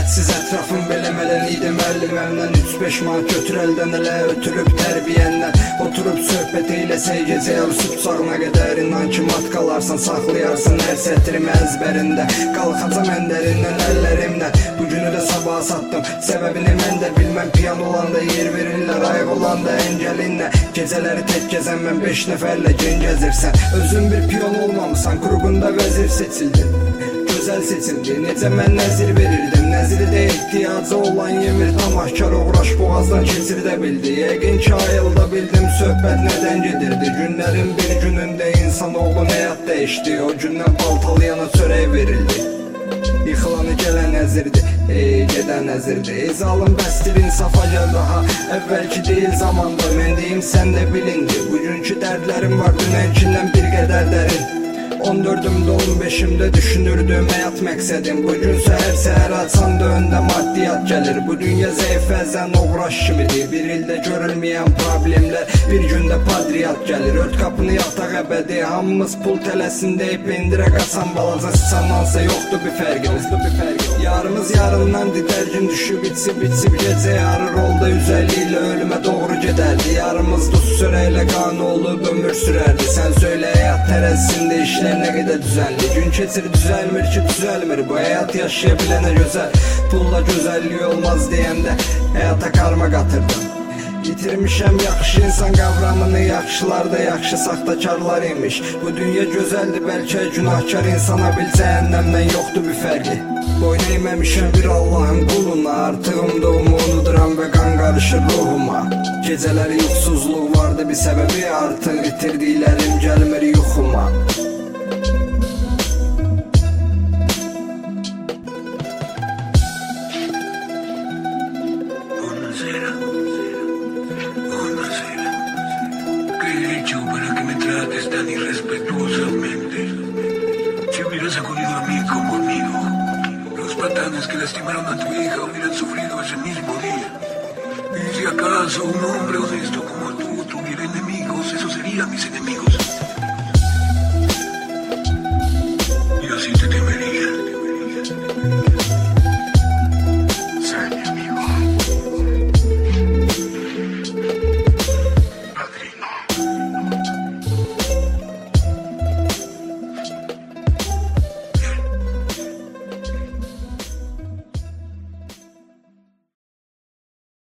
Hədsiz ətrafım beləmədən idi müəllimemdən 3-5 manat götür əldən elə ötürüb tərbiyəndən oturub söhbət eyləsək gecə yarısı bıçağına qədər inan ki mat qalarsan saxlayarsın hər sətrimi əzbərində qalxacam əndərindən əllərimlə bugünü də sabaha satdım səbəbini mən də bilməm piyan olanda yer verirlər ayıq olanda əngəlinlə gecələri tək gəzən mən 5 nəfərlə gen gəzirsən özün bir piyon olmamısan qrubunda vəzir seçildin gözəl seçildi necə mən nəzir verirdim nəziri də ehtiyacı olan yemir tamahkar uğraş boğazdan keçirdə bildi yəqin ki ayılda bildim söhbət nədən gedirdi günlərin bir günündə insanoğlun həyat dəyişdi o gündən baltalayana çörək verildi yıxılanı gələn nəzirdi gedən nəzirdi zalım bəsdir insafa gəl daha əvvəlki deyil zamanda mən deyim sən də bilindi bugünkü dərdlərim var dünənkindən bir qədər dərin 14-ümdə 15-imdə düşünürdüm həyat məqsədim bugünsə hər səhər açanda öndə maddiyyat gəlir bu dünya zəif əzən uğraş kimidir bir ildə görülməyən problemlər bir gündə padriyat gəlir ört qapını yataq əbədi hamımız pul tələsindəyib pendirə qaçan balaca sıçandansa yoxdur bir fərqimiz yarımız yarından didərgin düşüb içib gecə yarı rolda 150 ilə ölümə doğru gedərdi yarımız duz sörəklə qanı olub ömür sürərdi sən söylə həyat tərəzisində işlər nə qədər düzənli gün keçir düzəlmir ki düzəlmir bu həyat yaşaya bilənə gözəl pulla gözəlliyi olmaz deyəndə həyata karma qatırdım yitirmişəm yaxşı insan qavramını yaxşılar da yaxşı saxtakarlar imiş bu dünya gözəldir bəlkə günahkar insana bil cəhənnəmdən yoxdur bir fərqi boyun eğməmişəm bir Allahın quluna artığımda unuduram və qan qarışır ruhuma gecələri yuxsuzluq vardı bir səbəbi artıq itirdiklərim gəlmir yuxuma Tan irrespetuosamente. Si hubieras acudido a mí como amigo, los patanes que lastimaron a tu hija hubieran sufrido ese mismo día. Y si acaso un hombre honesto como tú tuviera enemigos, esos serían mis enemigos.